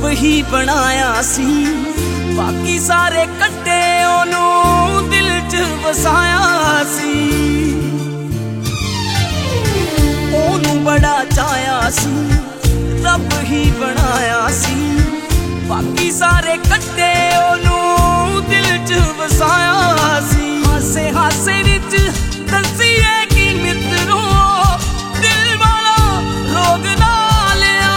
ही बनाया सी, बाकी सारे कट्टे ओनू दिल च वसाया सी। ओनू बड़ा चाया सी, रब ही बनाया सी, बाकी सारे कट्टे ओनू दिल च वसाया सी। हासे हासे विच दसिए कि मित्रों दिल वाला रोग ना लिया,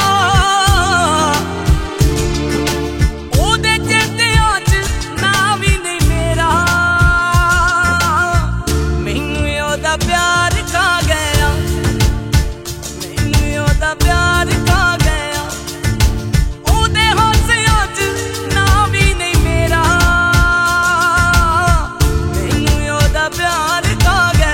ओदे चेतियां च ना भी नहीं मेरा, मैनू ओदा प्यार खा गया, मैनू ओदा प्यार खा गया, ओदे हासियां च ना भी नहीं मेरा, मैनू ओदा प्यार खा गया।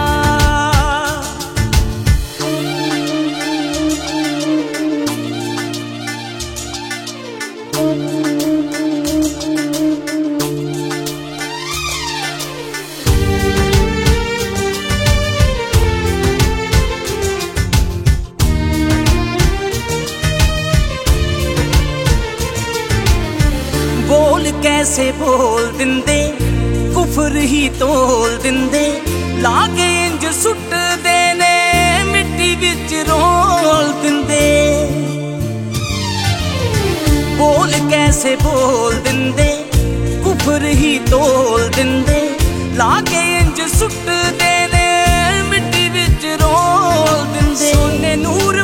बोल कैसे बोल दिंदे, कुफर ही तोल दिंदे, लागे इंज सुट देने मिट्टी विच रोल दिंदे। बोल कैसे बोल दिंदे, कुफर ही तोल दिंदे, लागे इंज सुट देने मिट्टी विच रोल दिंदे। सोने नूर